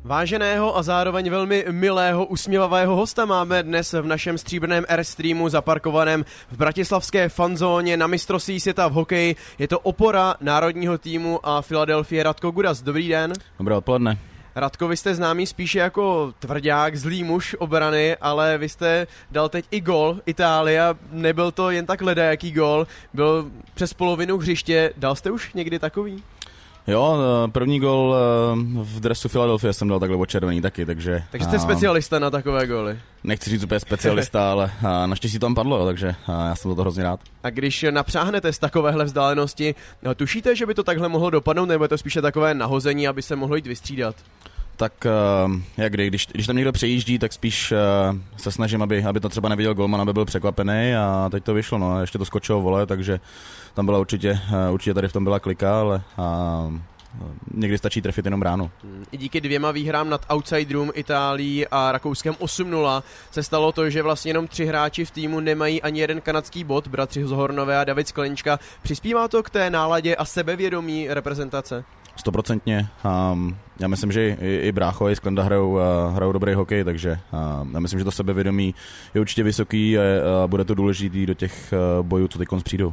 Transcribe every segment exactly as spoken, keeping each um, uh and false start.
Váženého a zároveň velmi milého, usměvavého hosta máme dnes v našem stříbrném Airstreamu zaparkovaném v bratislavské fanzóně na mistrovství světa v hokeji. Je to opora národního týmu a Philadelphie Radko Gudas. Dobrý den. Dobré odpoledne. Radko, vy jste známý spíše jako tvrdák, zlý muž obrany, ale vy jste dal teď i gól Itálie a nebyl to jen tak ledajaký gól, byl přes polovinu hřiště. Dal jste už někdy takový? Jo, první gól v dresu Philadelphia jsem dal takhle červený taky, takže... Takže jste specialista na takové góly. Nechci říct úplně specialista, ale naštěstí tam padlo, takže já jsem za to hrozně rád. A když napřáhnete z takovéhle vzdálenosti, tušíte, že by to takhle mohlo dopadnout, nebo je to spíše takové nahození, aby se mohlo jít vystřídat? Tak jak kdy, když, když tam někdo přejíždí, tak spíš se snažím, aby, aby to třeba neviděl golman, aby byl překvapený a teď to vyšlo, no, ještě to skočilo vole, takže tam byla určitě, určitě tady v tom byla klika, ale a, někdy stačí trefit jenom ránu. I díky dvěma výhrám nad outsiderům Itálií a Rakouskem osm nula se stalo to, že vlastně jenom tři hráči v týmu nemají ani jeden kanadský bod, bratři Zohornové a David Sklenička. Přispívá to k té náladě a sebevědomí reprezentace? Stoprocentně. Um, já myslím, že i, i Brácho, i Sklenda hrajou, uh, hrajou dobrý hokej, takže uh, já myslím, že to sebevědomí je určitě vysoký a, a bude to důležitý do těch uh, bojů, co teď přijdou.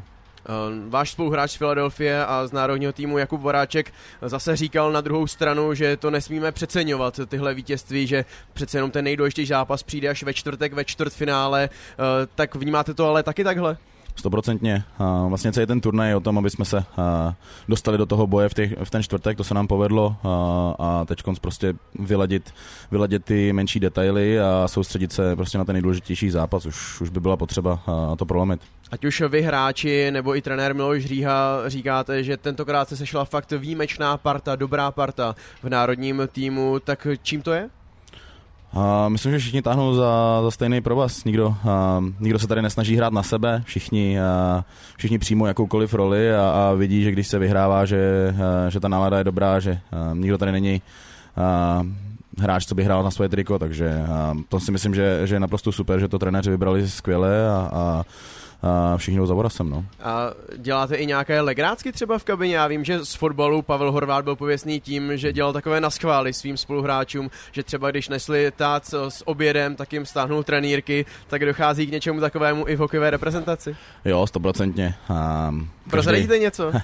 Váš spoluhráč z Philadelphie a z národního týmu Jakub Voráček zase říkal na druhou stranu, že to nesmíme přeceňovat, tyhle vítězství, že přece jenom ten nejdůležitější zápas přijde až ve čtvrtek, ve čtvrtfinále, tak vnímáte to ale taky takhle? Stoprocentně. Vlastně celý ten turnaj je o tom, aby jsme se dostali do toho boje v, těch, v ten čtvrtek, to se nám povedlo a teď prostě vyladit, vyladit ty menší detaily a soustředit se prostě na ten nejdůležitější zápas. Už, už by byla potřeba to prolomit. Ať už vy hráči nebo i trenér Miloš Říha říkáte, že tentokrát se sešla fakt výjimečná parta, dobrá parta v národním týmu, tak čím to je? Uh, myslím, že všichni táhnou za, za stejný provaz. Nikdo, uh, nikdo se tady nesnaží hrát na sebe, všichni, uh, všichni přijmou jakoukoliv roli a, a vidí, že když se vyhrává, že, uh, že ta nálada je dobrá, že uh, nikdo tady není uh, hráč, co by hrál na svoje triko, takže uh, to si myslím, že, že je naprosto super, že to trenéři vybrali skvěle a, a a všichni jdou za Vorasem, no. A děláte i nějaké legrácky třeba v kabině? Já vím, že z fotbalu Pavel Horváth byl pověstný tím, že dělal takové naschvály svým spoluhráčům, že třeba když nesli tác s obědem, tak jim stáhnul trenýrky, tak dochází k něčemu takovému i v hokejové reprezentaci? Jo, stoprocentně. Um, Prozradíte něco?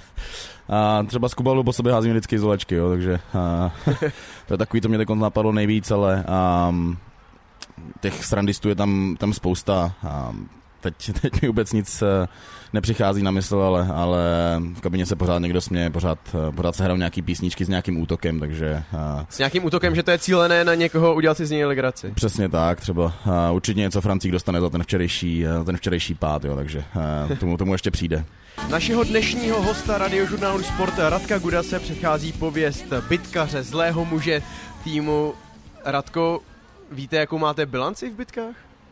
A třeba z Kubalu po sobě házím vždycky izolačky, jo, takže a, to je takový, to mě teď napadlo nejvíc, ale um, těch srandistů je tam, tam spousta. Um, Teď, teď mi vůbec nic nepřichází na mysl, ale, ale v kabině se pořád někdo směje, pořád, pořád se hrajou nějaký písničky s nějakým útokem, takže... S nějakým útokem, že to je cílené na někoho udělat si z něj legraci. Přesně tak, třeba určitě něco Francík dostane za ten včerejší, ten včerejší pád, jo, takže tomu, tomu ještě přijde. Našeho dnešního hosta radiožurnálu Sport Radka Gudase předchází pověst bitkaře, zlého muže týmu. Radko, víte, jakou máte bilanci v bitkách?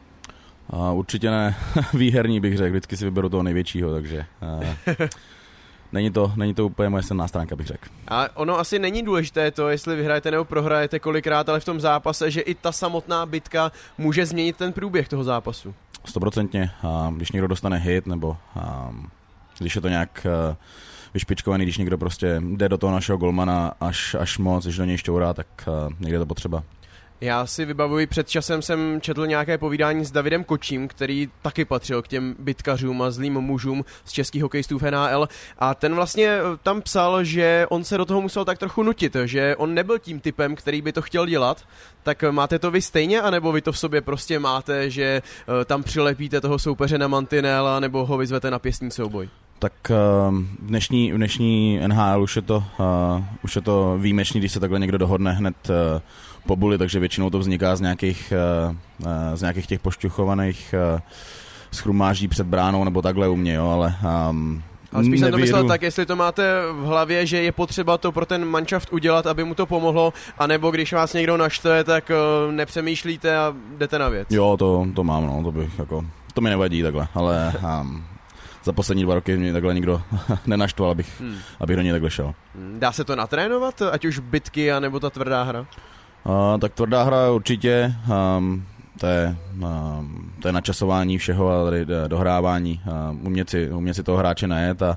A určitě ne výherní, bych řekl, vždycky si vyberu toho největšího, takže uh, není, to, není to úplně moje silná stránka, bych řekl. A ono asi není důležité to, jestli vyhrajete nebo prohrajete kolikrát, ale v tom zápase, že i ta samotná bitka může změnit ten průběh toho zápasu. Stoprocentně, uh, když někdo dostane hit, nebo uh, když je to nějak uh, vyšpičkovaný, když někdo prostě jde do toho našeho golmana až, až moc, když do něj šťourá, tak uh, někde to potřeba. Já si vybavuji, před časem jsem četl nějaké povídání s Davidem Kočím, který taky patřil k těm bitkařům a zlým mužům z českých hokejistů v N H L a ten vlastně tam psal, že on se do toho musel tak trochu nutit, že on nebyl tím typem, který by to chtěl dělat. Tak máte to vy stejně, anebo vy to v sobě prostě máte, že tam přilepíte toho soupeře na mantinel a nebo ho vyzvete na pěstní souboj? Tak v dnešní, v dnešní N H L už je to, uh, už je to výjimečný, když se takhle někdo dohodne hned uh, po buli, takže většinou to vzniká z nějakých, uh, uh, z nějakých těch pošťuchovaných uh, schrumáždí před bránou nebo takhle u mě, jo, ale... Um, ale spíš jsem to myslel tak, jestli to máte v hlavě, že je potřeba to pro ten manšaft udělat, aby mu to pomohlo, anebo když vás někdo naštve, tak uh, nepřemýšlíte a jdete na věc. Jo, to, to mám, no, to bych jako, to mi nevadí takhle, ale... Um, za poslední dva roky mě takhle nikdo nenaštval, abych, hmm. abych do něj takhle šel. Dá se to natrénovat, ať už bitky, anebo ta tvrdá hra? Uh, tak tvrdá hra určitě, um, to, je, um, to je načasování všeho a tady dohrávání, uh, umět, si, umět si toho hráče najet a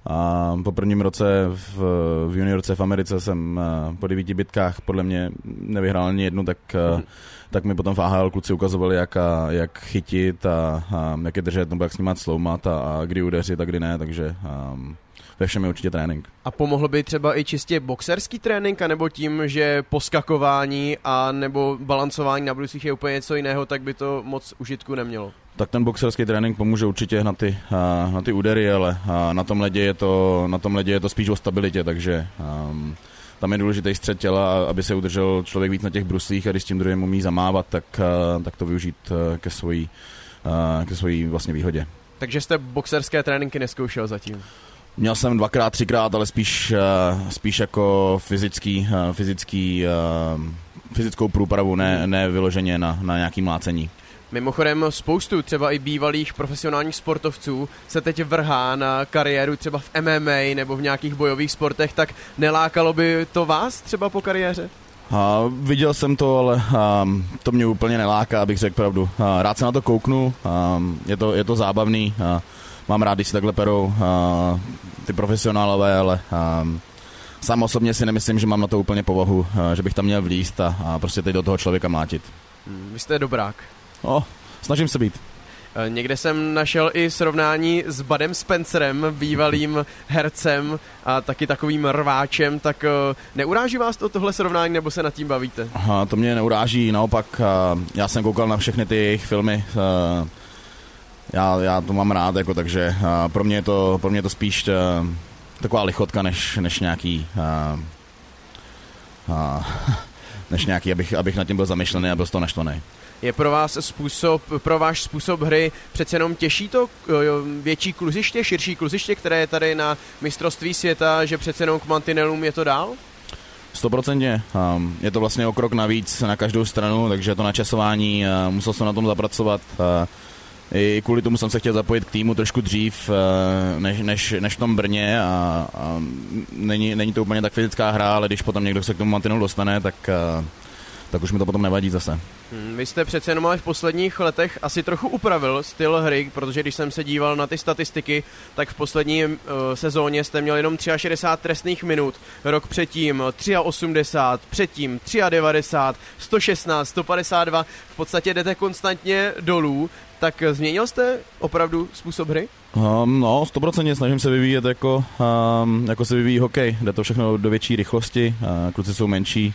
A po prvním roce v, v juniorce v Americe jsem po devíti bitkách podle mě nevyhrál ani jednu, tak, mm. tak mi potom v A H L kluci ukazovali, jak, a, jak chytit a, a jak je držet, nebo jak snímat sloumat a, a kdy udeřit a kdy ne, takže a, ve všem je určitě trénink. A pomohl by třeba i čistě boxerský trénink, anebo tím, že poskakování a nebo balancování na bruslích je úplně něco jiného, tak by to moc užitku nemělo? Tak ten boxerský trénink pomůže určitě na ty, na ty údery, ale na tom ledě je to, na tom ledě je to spíš o stabilitě, takže um, tam je důležitý střed těla, aby se udržel člověk víc na těch bruslích a když s tím druhým umí zamávat, tak, tak to využít ke svojí, ke svojí vlastně výhodě. Takže jste boxerské tréninky neskoušel zatím? Měl jsem dvakrát, třikrát, ale spíš, spíš jako fyzický, fyzický, fyzickou průpravu, ne, ne vyloženě na, na nějaký mlácení. Mimochodem spoustu třeba i bývalých profesionálních sportovců se teď vrhá na kariéru třeba v M M A nebo v nějakých bojových sportech, tak nelákalo by to vás třeba po kariéře? A, viděl jsem to, ale a, to mě úplně neláká, abych řekl pravdu. A, rád se na to kouknu, a, je, to, je to zábavný, a, mám rád, když si takhle perou a, ty profesionálové, ale a, sám osobně si nemyslím, že mám na to úplně povahu, a, že bych tam měl vlízt a, a prostě teď do toho člověka mlátit. Hmm, vy jste dobrák. No, snažím se být. Někde jsem našel i srovnání s Budem Spencerem, bývalým hercem a taky takovým rváčem, tak neuráží vás to tohle srovnání, nebo se nad tím bavíte? Aha, to mě neuráží, naopak já jsem koukal na všechny ty jejich filmy, já, já to mám rád, jako, takže pro mě je to, pro mě je to spíš taková lichotka, než, než nějaký... než nějaký, abych, abych nad tím byl zamyšlený a byl z toho naštvaný. Je pro vás způsob, pro váš způsob hry přece jenom těžší to větší kluziště, širší kluziště, které je tady na mistrovství světa, že přece jenom k mantinelům je to dál? Stoprocentně. Je to vlastně o krok navíc na každou stranu, takže to načasování, musel jsem na tom zapracovat. I kvůli tomu jsem se chtěl zapojit k týmu trošku dřív, než, než, než v tom Brně a, a není, není to úplně tak fyzická hra, ale když potom někdo se k tomu mantinelu dostane, tak... tak už mi to potom nevadí zase. Hmm, vy jste přece jenom ale v posledních letech asi trochu upravil styl hry, protože když jsem se díval na ty statistiky, tak v poslední uh, sezóně jste měl jenom šedesát tři trestných minut, rok předtím osmdesát tři, předtím devadesát tři, sto šestnáct, sto padesát dva, v podstatě jdete konstantně dolů, tak změnil jste opravdu způsob hry? Um, no, stoprocentně snažím se vyvíjet jako, um, jako se vyvíjí hokej, jde to všechno do větší rychlosti, uh, kluci jsou menší.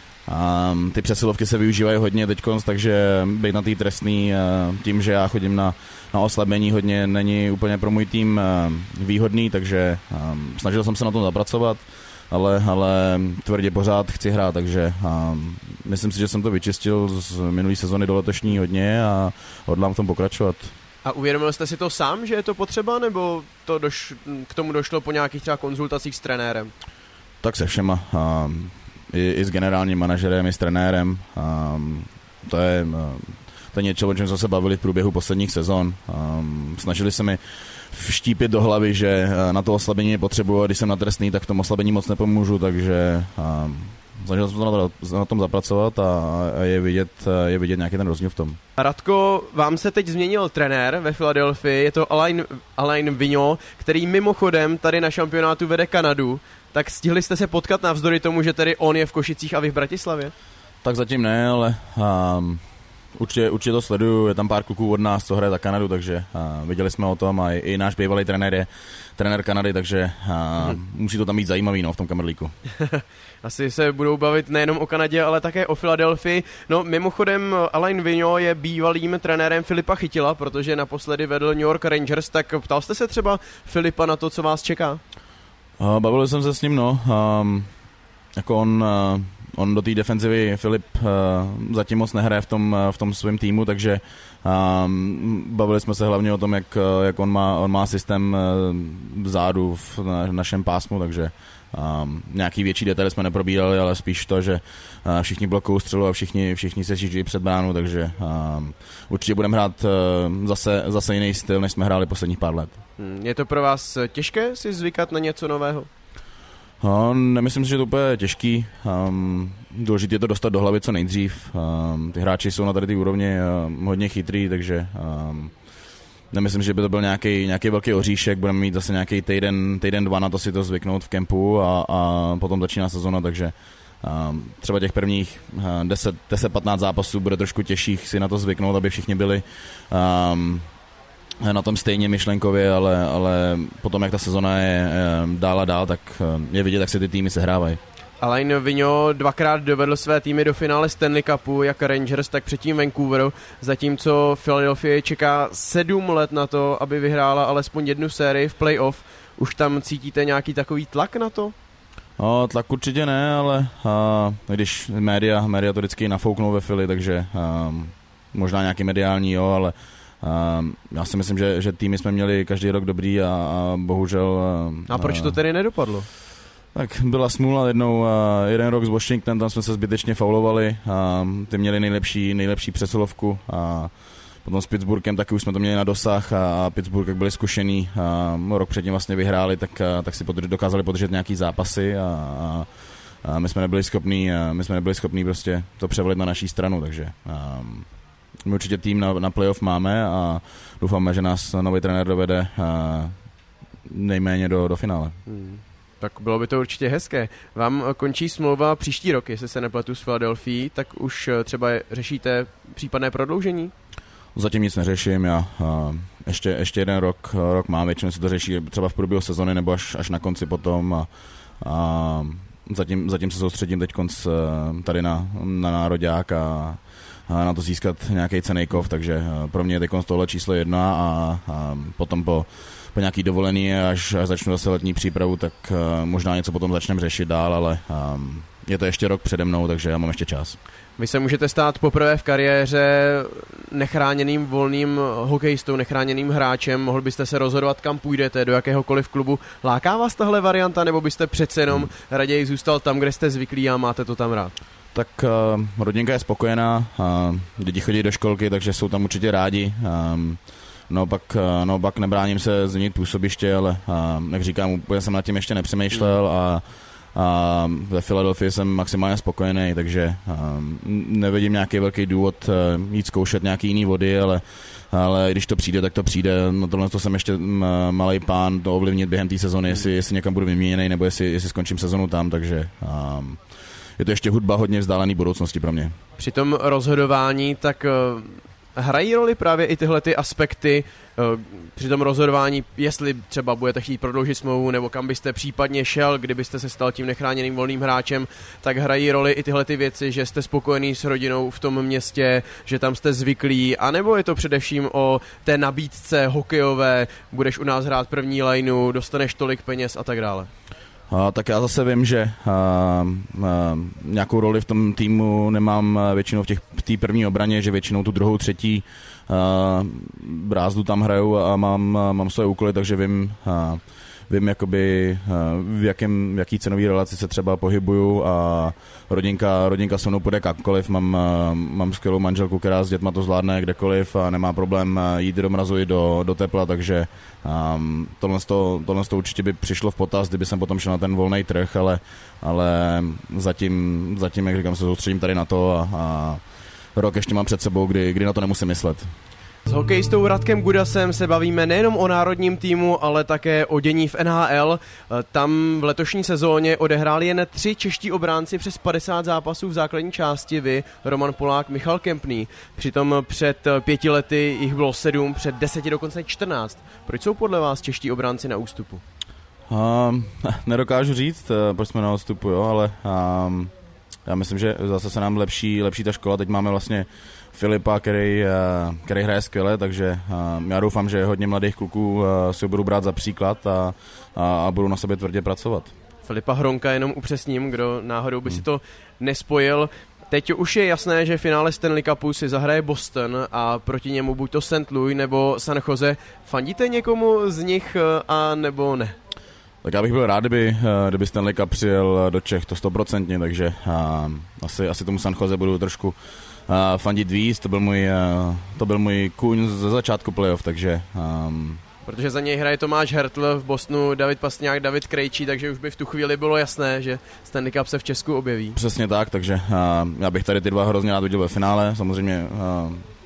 Um, ty přesilovky se využívají hodně teďkonc, takže být na té trestný uh, tím, že já chodím na, na oslabení hodně, není úplně pro můj tým uh, výhodný, takže um, snažil jsem se na tom zapracovat, ale, ale tvrdě pořád chci hrát, takže um, myslím si, že jsem to vyčistil z minulý sezony do letošní hodně a hodlám v tom pokračovat. A uvědomil jste si to sám, že je to potřeba, nebo to doš- k tomu došlo po nějakých třeba konzultacích s trenérem? Tak se všema. Um, I, i s generálním manažerem, i s trenérem. Um, to, je, to je něco, o čem jsme se bavili v průběhu posledních sezon. Um, snažili se mi vštípit do hlavy, že na to oslabení je potřebuji a když jsem na trestný, tak v tom oslabení moc nepomůžu, takže um, snažil jsem se na, na tom zapracovat a, a je, vidět, je vidět nějaký ten rozdíl v tom. Radko, vám se teď změnil trenér ve Philadelphii, je to Alain, Alain Vigneault, který mimochodem tady na šampionátu vede Kanadu. Tak stihli jste se potkat navzdory tomu, že tedy on je v Košicích a vy v Bratislavě? Tak zatím ne, ale um, určitě, určitě to sleduju, je tam pár kluků od nás, co hraje za Kanadu, takže uh, viděli jsme o tom a i, i náš bývalý trenér je trenér Kanady, takže uh, hmm. musí to tam být zajímavý, no, v tom kamerlíku. Asi se budou bavit nejenom o Kanadě, ale také o Philadelphii. No mimochodem Alain Vigneault je bývalým trenérem Filipa Chytila, protože naposledy vedl New York Rangers, tak ptal jste se třeba Filipa na to, co vás čeká? Uh, bavil jsem se s ním, no. Um, jako on, uh, on do té defenzivy Filip uh, zatím moc nehraje v tom, uh, v tom svém týmu, takže um, bavili jsme se hlavně o tom, jak, jak on, má, on má systém uh, vzadu v na, našem pásmu, takže um, nějaký větší detaily jsme neprobírali, ale spíš to, že uh, všichni blokují střelu a všichni, všichni se šíří před bránu, takže um, určitě budeme hrát uh, zase, zase jiný styl, než jsme hráli posledních pár let. Je to pro vás těžké si zvykat na něco nového? No, nemyslím si, že to úplně je těžký. Um, důležité je to dostat do hlavy co nejdřív. Um, ty hráči jsou na tady té úrovni um, hodně chytrý, takže um, nemyslím, že by to byl nějaký, nějaký velký oříšek, budeme mít zase nějaký týden, týden, dva na to si to zvyknout v kempu a, a potom začíná sezona, takže um, třeba těch prvních deset patnáct zápasů bude trošku těžších si na to zvyknout, aby všichni byli um, na tom stejně myšlenkově, ale, ale potom, jak ta sezona je dál a dál, tak je vidět, jak se ty týmy sehrávají. Alain Vigneault dvakrát dovedl své týmy do finále Stanley Cupu, jak Rangers, tak předtím Vancouveru, zatímco Philadelphia čeká sedm let na to, aby vyhrála alespoň jednu sérii v playoff. Už tam cítíte nějaký takový tlak na to? No, tlak určitě ne, ale a, když média, média to vždycky nafouknou ve Philly, takže a, možná nějaký mediální, jo, ale a, já si myslím, že, že týmy jsme měli každý rok dobrý a, a bohužel... A, a proč to tedy nedopadlo? Tak byla smůla jednou, a jeden rok z Washington, tam jsme se zbytečně faulovali, a ty měli nejlepší, nejlepší přesilovku a potom s Pittsburghem taky už jsme to měli na dosah a Pittsburgh, jak byli zkušený, a rok předtím vlastně vyhráli, tak, tak si podrž, dokázali podržet nějaký zápasy a, a, a my jsme nebyli schopní, my jsme nebyli schopní prostě to převolit na naší stranu, takže a, my určitě tým na, na playoff máme a doufáme, že nás nový trenér dovede a, nejméně do, do finále. Hmm. Tak bylo by to určitě hezké. Vám končí smlouva příští rok, jestli se nepletu s Philadelphia, tak už třeba řešíte případné prodloužení? Zatím nic neřeším, já a, ještě, ještě jeden rok, rok mám, většinou se to řeší třeba v průběhu sezony nebo až, až na konci potom a, a zatím, zatím se soustředím teď konc tady na, na nároďák a, a na to získat nějaký cenný kov, takže pro mě je teď konc tohle číslo jedna a, a potom po po nějaký dovolený, až, až začnu zase letní přípravu, tak uh, možná něco potom začneme řešit dál, ale um, je to ještě rok přede mnou, takže já mám ještě čas. Vy se můžete stát poprvé v kariéře nechráněným volným hokejistou, nechráněným hráčem. Mohl byste se rozhodovat, kam půjdete, do jakéhokoliv klubu. Láká vás tahle varianta, nebo byste přece jenom hmm. raději zůstal tam, kde jste zvyklí a máte to tam rád? Tak uh, rodinka je spokojená, uh, děti chodí do školky, takže jsou tam určitě rádi. Um, No pak, no pak nebráním se změnit působiště, ale a, jak říkám, úplně jsem nad tím ještě nepřemýšlel a, a ve Philadelphii jsem maximálně spokojený, takže a, nevidím nějaký velký důvod jít zkoušet nějaký jiný vody, ale, ale když to přijde, tak to přijde. No tohle to jsem ještě malej pán to ovlivnit během té sezony, jestli, jestli někam budu vyměněný nebo jestli, jestli skončím sezonu tam, takže a, je to ještě hudba hodně vzdálený budoucnosti pro mě. Při tom rozhodování tak hrají roli právě i tyhle ty aspekty při tom rozhodování, jestli třeba budete chtít prodloužit smlouvu nebo kam byste případně šel, kdybyste se stal tím nechráněným volným hráčem, tak hrají roli i tyhle ty věci, že jste spokojený s rodinou v tom městě, že tam jste zvyklí, anebo je to především o té nabídce hokejové, budeš u nás hrát první lineu, dostaneš tolik peněz a tak dále. A, tak já zase vím, že a, a, nějakou roli v tom týmu nemám většinou v těch v té první obraně, že většinou tu druhou, třetí a, brázdu tam hraju a mám, a, mám své úkoly, takže vím, a, vím jakoby, a, v, jakém, v jaký cenový relaci se třeba pohybuju a rodinka, rodinka se mnou půjde kamkoliv, mám, a, mám skvělou manželku, která s dětma to zvládne kdekoliv a nemá problém jít do mrazu i do, do tepla, takže Um, tohle, to, tohle to určitě by přišlo v potaz, kdyby jsem potom šel na ten volný trh, ale, ale zatím, zatím, jak říkám, se soustředím tady na to a, a rok ještě mám před sebou, kdy, kdy na to nemusím myslet. S hokejistou Radkem Gudasem se bavíme nejenom o národním týmu, ale také o dění v N H L. Tam v letošní sezóně odehráli jen tři čeští obránci přes padesát zápasů v základní části, vy, Roman Polák, Michal Kempný. Přitom před pěti lety jich bylo sedm, před deseti dokonce čtrnáct. Proč jsou podle vás čeští obránci na ústupu? Um, nedokážu říct, proč jsme na ústupu, jo, ale um, já myslím, že zase se nám lepší, lepší ta škola. Teď máme vlastně Filipa, který, který hraje skvěle, takže já doufám, že hodně mladých kluků si ho budu brát za příklad a, a, a budu na sobě tvrdě pracovat. Filipa Hronka, jenom upřesním, kdo náhodou by hmm. si to nespojil. Teď už je jasné, že v finále Stanley Cupu si zahraje Boston a proti němu buď to Saint Louis nebo San Jose. Fandíte někomu z nich a nebo ne? Tak já bych byl rád, kdyby, kdyby Stanley Cup přijel do Čech, to stoprocentně, takže a, asi, asi tomu San Jose budu trošku a, fandit víc, to byl můj, a, to byl můj kůň ze začátku playoff, takže... Um, Protože za něj hraje Tomáš Hertl, v Bostonu David Pastňák, David Krejčí, takže už by v tu chvíli bylo jasné, že Stanley Cup se v Česku objeví. Přesně tak, takže a, já bych tady ty dva hrozně rád viděl ve finále, samozřejmě a,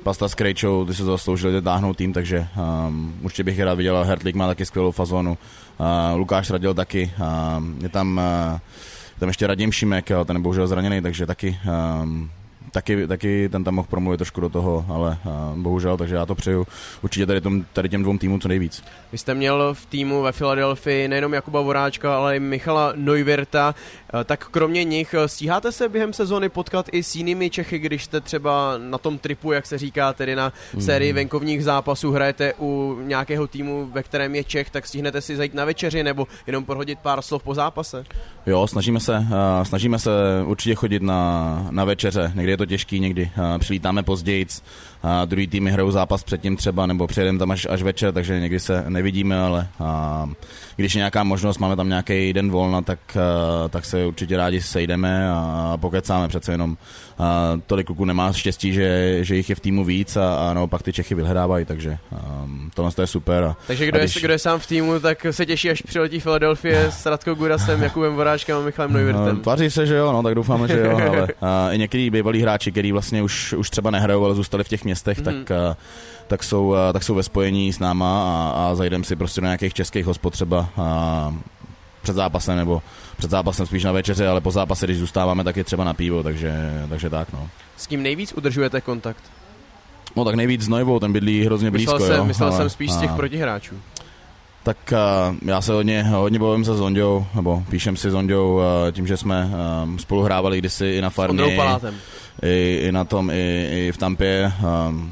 Pasta s Krejčou, ty se zasloužili dotáhnout tým, takže um, určitě bych je rád viděl. Hertlik má taky skvělou fazonu, uh, Lukáš Radil taky, uh, je tam, uh, tam ještě Radim Šimek, ten je bohužel zraněný, takže taky... Um, Taky, taky ten tam mohl promluvit trošku do toho, ale uh, bohužel, takže já to přeju určitě tady, tom, tady těm dvou týmům co nejvíc. Vy jste měl v týmu ve Filadelfii nejenom Jakuba Voráčka, ale i Michala Neuwirta, uh, tak kromě nich stíháte se během sezóny potkat i s jinými Čechy, když jste třeba na tom tripu, jak se říká, tedy na sérii mm. venkovních zápasů, hrajete u nějakého týmu, ve kterém je Čech, tak stihnete si zajít na večeři nebo jenom prohodit pár slov po zápase? Jo, snažíme se, uh, snažíme se určitě chodit na, na večeře, někdy je to těžký, někdy uh, přilítáme později, uh, druhý týmy hrajou zápas předtím třeba, nebo přijedeme tam až, až večer, takže někdy se nevidíme, ale uh, když je nějaká možnost, máme tam nějaký den volna, tak, uh, tak se určitě rádi sejdeme a pokecáme, přece jenom uh, tolik kluků nemá štěstí, že, že jich je v týmu víc a, a naopak ty Čechy vyhledávají, takže um, tohle je super. A, takže kdo, a když... je, kdo je sám v týmu, tak se těší, až přiletí Filadelfie s Radkou Gurasem, Jakubem Voráčkem a Michalem Neuwirtem. Uh, tváří se, že jo, no, tak doufáme, že jo, ale uh, i některý bývalí hráči, kteří vlastně už, už třeba nehrajou, ale zůstali v těch městech, mm. tak, uh, tak, jsou, uh, tak jsou ve spojení s náma a, a zajdeme si prostě do nějakých českých hospod třeba uh, před zápasem nebo před zápasem spíš na večeře, ale po zápase, když zůstáváme, tak je třeba na pivo, takže, takže tak, no. S kým nejvíc udržujete kontakt? No tak nejvíc s Neuvou, ten bydlí hrozně blízko, myslel jsem, jo. Myslel ale, jsem spíš a, z těch protihráčů. Tak uh, já se hodně, hodně bavím se s Ondou, nebo píšem si s Ondou uh, tím, že jsme um, spolu hrávali kdysi i na farmě. S Ondrou Palátem. I, i na tom, i, i v Tampě. Um,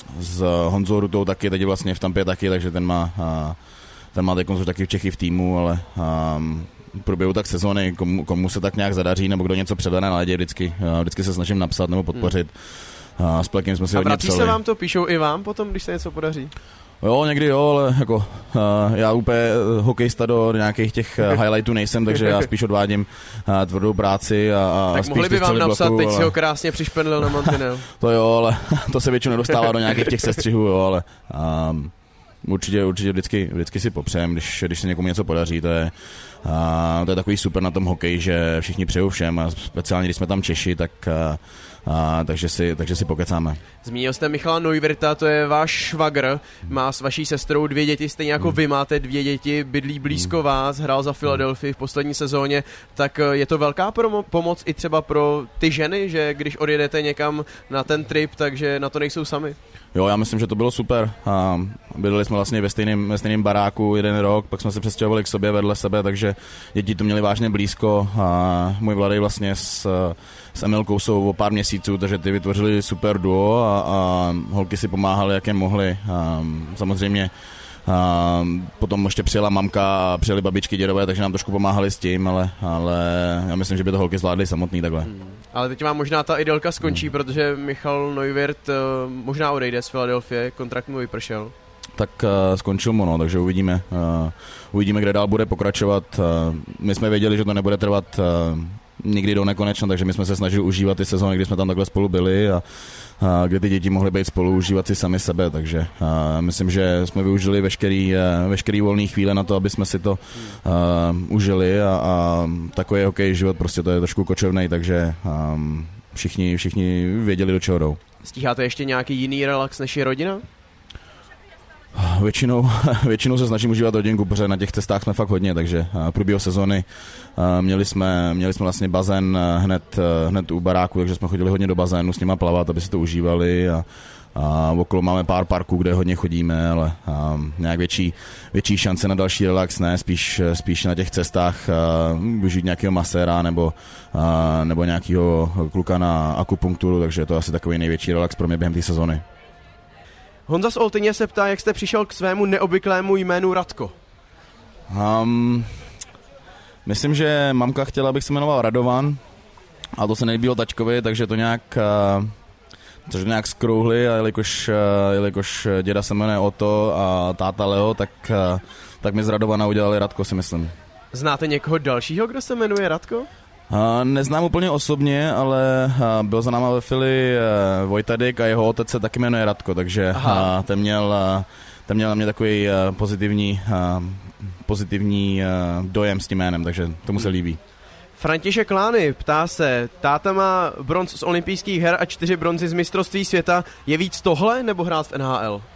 s Honzou Rutou taky, teď vlastně v Tampě taky, takže ten má, uh, ten má teď taky v Čechy v týmu, ale um, v průběhu tak sezóny, komu, komu se tak nějak zadaří, nebo kdo něco předvede na ledě, vždycky, uh, vždycky se snažím napsat nebo podpořit. Hmm. Uh, s Plekem jsme si a hodně vrací psali. se vám to, píšou i vám potom, když se něco podaří? Jo, někdy jo, ale jako uh, já úplně hokejista do nějakých těch uh, highlightů nejsem, takže já spíš odvádím uh, tvrdou práci a, a tak spíš mohli by vám napsat, bloku, teď ale... si ho krásně přišpendlil na mantinel. To jo, ale to se většinou nedostává do nějakých těch sestřihů, jo, ale um, určitě, určitě vždycky, vždycky si popřejem, když, když se někomu něco podaří, to je, uh, to je takový super na tom hokeji, že všichni přejou všem a speciálně když jsme tam Češi, tak uh, A, takže, si, takže si pokecáme. Zmínil jste Michala Neuwirta, to je váš švagr, má s vaší sestrou dvě děti, stejně jako vy máte dvě děti, bydlí blízko vás, hrál za Philadelphia v poslední sezóně, tak je to velká promo- pomoc i třeba pro ty ženy, že když odjedete někam na ten trip, takže na to nejsou sami? Jo, já myslím, že to bylo super. A bydleli jsme vlastně ve stejném, ve stejném baráku jeden rok, pak jsme se přestěhovali k sobě vedle sebe, takže děti to měli vážně blízko a můj mladý vlastně s, s Emilkou jsou o pár měsíců, takže ty vytvořili super duo a, a holky si pomáhaly, jak jen mohly. A samozřejmě a potom ještě přijela mamka a přijeli babičky, dědové, takže nám trošku pomáhali s tím, ale, ale já myslím, že by to holky zvládly samotný takhle. Hmm. Ale teď vám možná ta idylka skončí, hmm. protože Michal Neuwirth uh, možná odejde z Filadelfie, kontrakt mu vypršel. Tak uh, skončil mu, no, takže uvidíme, uh, uvidíme, kde dál bude pokračovat. Uh, my jsme věděli, že to nebude trvat uh, nikdy do nekonečna, takže my jsme se snažili užívat ty sezóny, kdy jsme tam takhle spolu byli a a kde ty děti mohly být spolu, užívat si sami sebe, takže a myslím, že jsme využili veškerý, veškerý volný chvíle na to, aby jsme si to a, užili a, a takový hokej život prostě to je trošku kočovnej, takže a, všichni, všichni věděli, do čeho jdou. Stíháte ještě nějaký jiný relax než je rodina? Většinou, většinou se snažím užívat rodinku, protože na těch cestách jsme fakt hodně, takže v průběhu sezóny měli jsme, měli jsme vlastně bazén hned, hned u baráku, takže jsme chodili hodně do bazénu s nima plavat, aby si to užívali a, a okolo máme pár parků, kde hodně chodíme, ale a, nějak větší, větší šance na další relax ne, spíš, spíš na těch cestách a, využít nějakého maséra nebo, a, nebo nějakého kluka na akupunkturu, takže to je asi takový největší relax pro mě během té sezóny. Honza z Oltyně se ptá, jak jste přišel k svému neobvyklému jménu Radko. Um, myslím, že mamka chtěla, abych se jmenoval Radovan a to se nelíbilo tačkovi, takže to nějak, uh, to nějak skrouhli a jelikož, uh, jelikož děda se jmenuje Oto a táta Leo, tak, uh, tak mi z Radovana udělali Radko, si myslím. Znáte někoho dalšího, kdo se jmenuje Radko? Uh, neznám úplně osobně, ale uh, byl za náma ve Fili uh, Vojtadek a jeho otec se taky jmenuje Radko, takže uh, ten, měl, uh, ten měl na mě takový uh, pozitivní, uh, pozitivní uh, dojem s tím jménem, takže tomu se líbí. František Lány ptá se, táta má bronz z olympijských her a čtyři bronzy z mistrovství světa. Je víc tohle nebo hrát v N H L?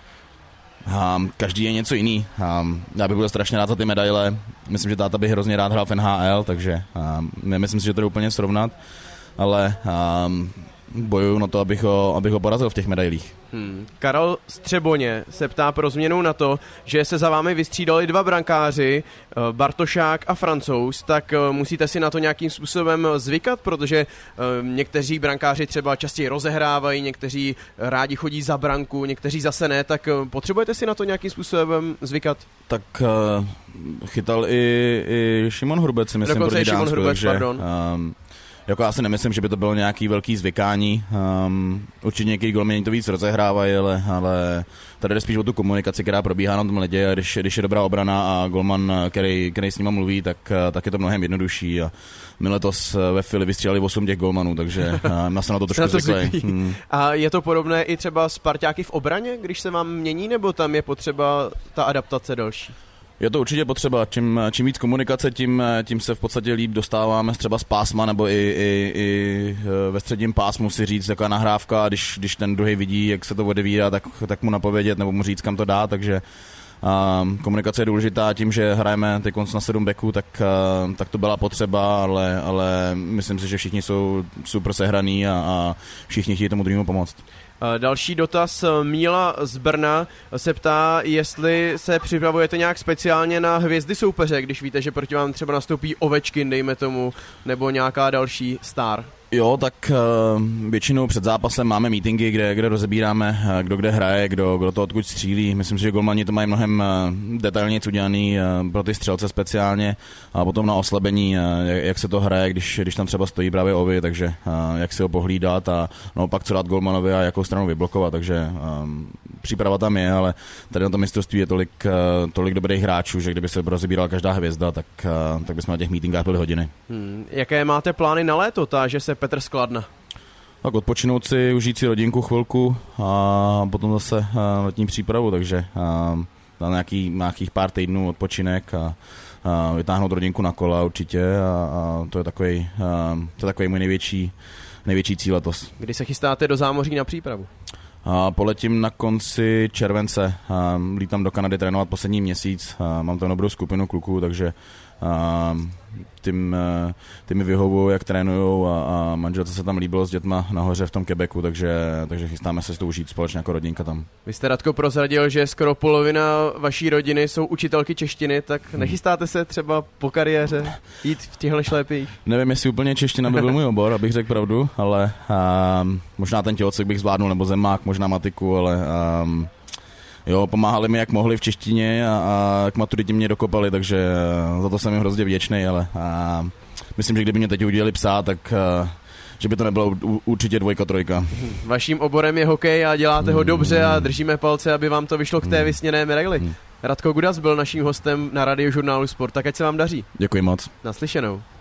Um, každý je něco jiný. Um, já bych byl strašně rád za ty medaile. Myslím, že táta by hrozně rád hrál v N H L, takže um, nemyslím si, že to jde úplně srovnat, ale um, bojuju na to, abych ho, abych ho porazil v těch medailích. Hmm. Karel Střeboně se ptá pro změnu na to, že se za vámi vystřídali dva brankáři, Bartošák a Francouz, tak musíte si na to nějakým způsobem zvykat, protože někteří brankáři třeba častěji rozehrávají, někteří rádi chodí za branku, někteří zase ne, tak potřebujete si na to nějakým způsobem zvykat? Tak uh, chytal i, i Šimon Hrubec, si myslím, Dokonce proti Šimon Dánsku, Hrubec, takže pardon. Um, jako já si nemyslím, že by to bylo nějaký velký zvykání. Um, určitě někdy golmani to víc rozehrávají, ale, ale tady jde spíš o tu komunikaci, která probíhá na tom ledě, a když, když je dobrá obrana a golman, který, který s nima mluví, tak, tak je to mnohem jednodušší. A my letos ve Fili vystříleli osm těch golmanů, takže já jsem na to trošku zvyklý. Hmm. A je to podobné i třeba s parťáky v obraně, když se vám mění, nebo tam je potřeba ta adaptace další? Je to určitě potřeba. Čím, čím víc komunikace, tím, tím se v podstatě líp dostáváme třeba z pásma, nebo i, i, i ve středním pásmu si říct taková nahrávka, když, když ten druhý vidí, jak se to odevírá, tak, tak mu napovědět nebo mu říct, kam to dá, takže um, komunikace je důležitá. Tím, že hrajeme teď na sedm backů, tak, uh, tak to byla potřeba, ale, ale myslím si, že všichni jsou super sehraný a, a všichni chtějí tomu druhému pomoct. Další dotaz, Míla z Brna se ptá, jestli se připravujete nějak speciálně na hvězdy soupeře, když víte, že proti vám třeba nastoupí Ovečkin, dejme tomu, nebo nějaká další star. Jo, tak uh, většinou před zápasem máme meetingy, kde, kde rozebíráme, kdo kde hraje, kdo, kdo to odkud střílí. Myslím si, že golmani to mají mnohem uh, detailněji udělaný uh, pro ty střelce speciálně a potom na oslabení, uh, jak, jak se to hraje, když, když tam třeba stojí právě Ovi, takže uh, jak si ho pohlídat a naopak co dát golmanovi a jakou stranu vyblokovat, takže um, příprava tam je, ale tady na tom mistrovství je tolik, uh, tolik dobrých hráčů, že kdyby se rozebírala každá hvězda, tak, uh, tak bychom na těch meetingách byli hodiny. Hmm. Jaké máte plány na léto, táže se Petr Skladna? Tak odpočinout si, užít si rodinku chvilku a potom zase uh, letní přípravu, takže uh, na nějaký, nějakých pár týdnů odpočinek a uh, vytáhnout rodinku na kola určitě a, a to je takový, uh, to je takový můj největší, největší cíl letos. Kdy se chystáte do zámoří na přípravu? A poletím na konci července, a lítám do Kanady trénovat poslední měsíc, a mám tam dobrou skupinu kluků, takže a tím, tím mi vyhovují, jak trénujou a, a manželce se tam líbilo s dětma nahoře v tom Quebecu, takže, takže chystáme se s tou užít společně jako rodinka tam. Vy jste, Radko, prozradil, že skoro polovina vaší rodiny jsou učitelky češtiny, tak nechystáte se třeba po kariéře jít v těchto šlépích? Nevím, jestli úplně čeština by byl můj obor, abych řekl pravdu, ale a, možná ten tělocvik bych zvládnul, nebo zemák, možná matiku, ale a, jo, pomáhali mi jak mohli v češtině a, a k maturitě mě dokopali, takže za to jsem jim hrozně vděčný, ale a, myslím, že kdyby mě teď udělali psát, tak a, že by to nebylo určitě dvojka, trojka. Vaším oborem je hokej a děláte ho dobře a držíme palce, aby vám to vyšlo k té vysněné medaili. Radko Gudas byl naším hostem na Radiožurnálu Sport, tak ať se vám daří. Děkuji moc. Naslyšenou.